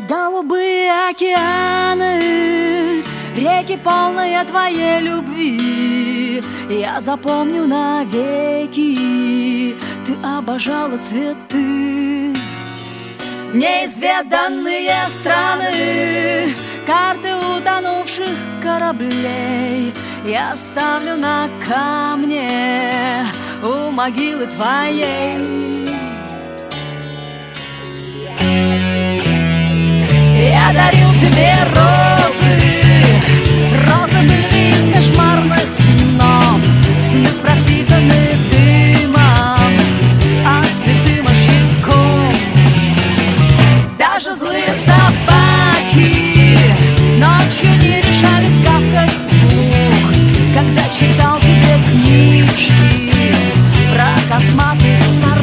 Голубые океаны, реки, полные твоей любви, я запомню навеки. Ты обожала цветы. Неизведанные страны, карты утонувших кораблей я оставлю на камне у могилы твоей. Я дарил тебе розы, розы были из кошмарных снов, сны пропитаны дымом, а цветы мощевком. Даже злые собаки ночью не решались гавкать вслух, когда читал тебе книжки про косматых старух.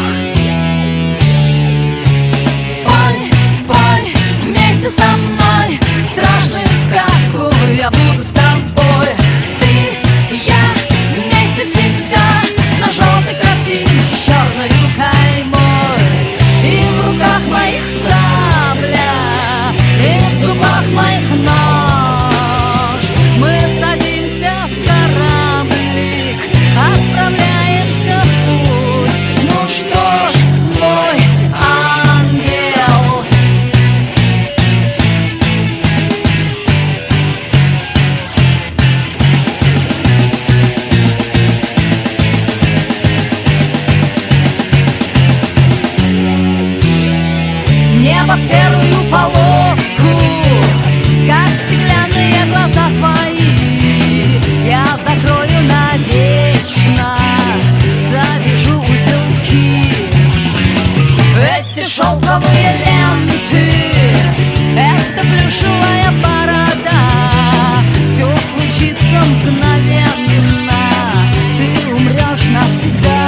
Со мной страшную сказку, я буду с тобой. Ты и я вместе всегда на желтой картинке с черной каймой. И в руках моих сабля, и в зубах моих нож. Мы садимся в кораблик, отправляемся в путь. Ну что ж, мой ангел, небо в серую полоску, как стеклянные глаза твои, я закрою навечно, завяжу узелки. Эти шелковые ленты, это плюшевая борода, все случится мгновенно, ты умрешь навсегда.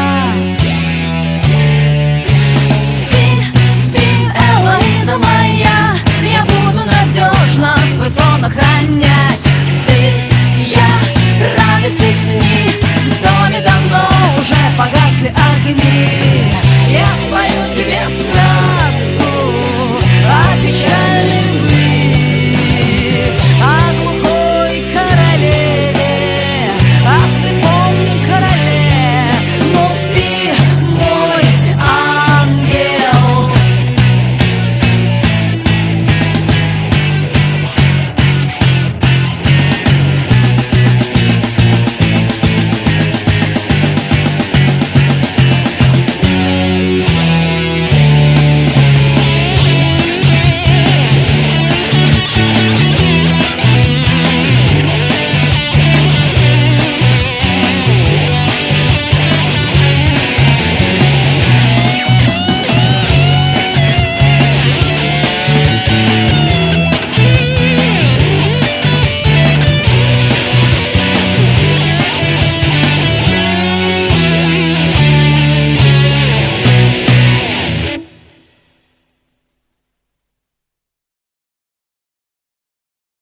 Я буду надежно твой сон охранять. Ты и я, радость и сни, в доме давно уже погасли огни. Я спою тебе страх.